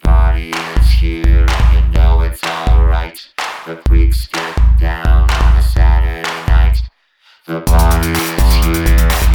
party is here and you know it's alright. The freaks get down on a Saturday night. The party is here.